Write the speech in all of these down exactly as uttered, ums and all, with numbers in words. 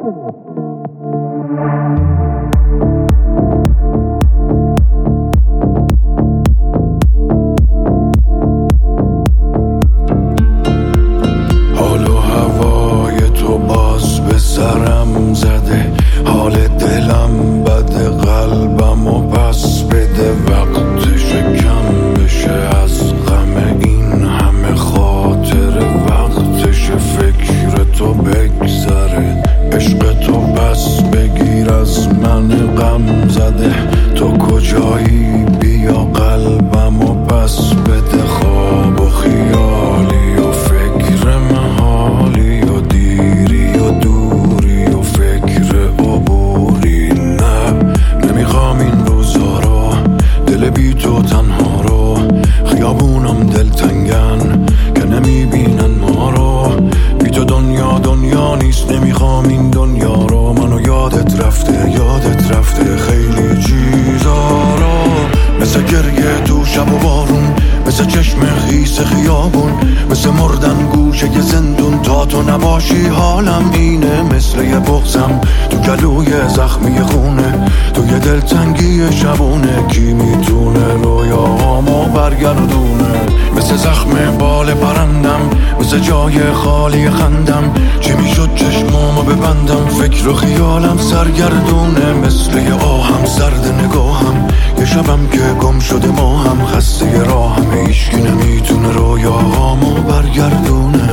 حال و هوای تو باز به سرم زده، حال دلم بده، قلبم و پس بده، وقتش کم بشه از غم این همه خاطر، وقتش فکر تو بگذره، عشق تو پس بگیر از من غم زده، تو کجایی بیا قلبم و پس بده، خواب و خیالی و فکر محالی و دیری و دوری و فکر عبوری، نه نمیخوام این روزا رو، دل بی تو تنها رو، خیابونم دلتنگن که نمیبینن ما رو، بی تو دنیا دنیا نیست، نمیخوام این دنیا رو، منو یادت رفته یادت رفته خیلی چیزا رو، مثل گریه تو شب و بارون، مثل چشم خیس خیابون، مثل مردن گوشه یه زندون، تا تو نباشی حالم اینه، مثل یه بغزم تو گلوی زخمی خونه، تو یه دلتنگی شبونه، کی میتونه رویاهامو برگردونه، مثل زخم بال پرندم، مثل جای خالی خندم، چی میشد چشمامو ببندم، فکر و خیالم سرگردونه، مثل یه آهم سرد نگاهم، یه شبم که گم شده ما هم، خسته راهم، هیچکی نمیتونه رویاهامو برگردونه.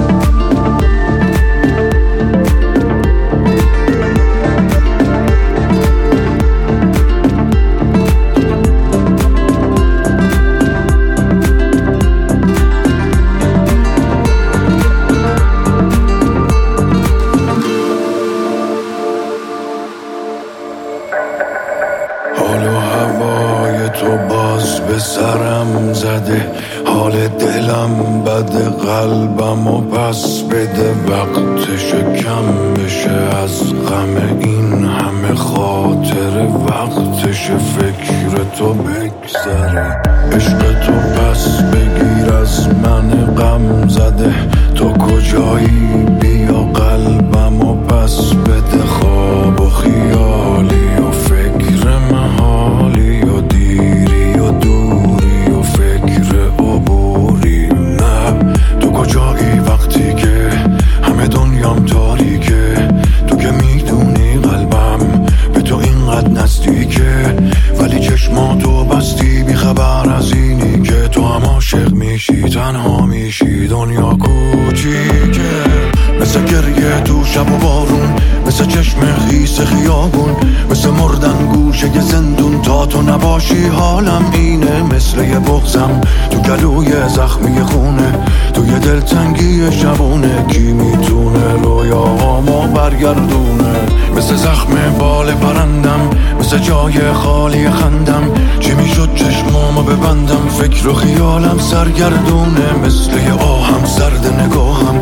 حال و هوای تو باز به سرم زده، حال دلم بده، قلبم و پس بده، وقتش کم بشه از غم این همه خاطر، وقتش فکر تو بگذره، عشق تو پس بگیر از من غم زده، تو کجایی بیا قلبم و پس بده، خواب و خیالی و فکر محالی و دیری و دوری و فکر عبوری، نه تو کجایی وقتی که همه دنیام تاریکه، تو که میدونی قلبم به تو اینقدر نزدیکه، ولی چشماتو بستی بی خبر از اینی که تو هم عاشق میشی تنها میشی، دنیا کوچیکه، مثل گریه تو شب و بارون، مثل چشم خیس خیابون، مثل مردن گوشه یه زندون، تا تو نباشی حالم اینه، مثل یه بغزم تو گلوی زخمی خونه، تو یه دلتنگی شبونه، کی میتونه رویاهامو برگردونه، مثل زخم بال پرندم، مثل جای خالی خندم، چی میشد چشمامو ببندم، فکر و خیالم سرگردونه، مثل یه آهم سرد نگاهم،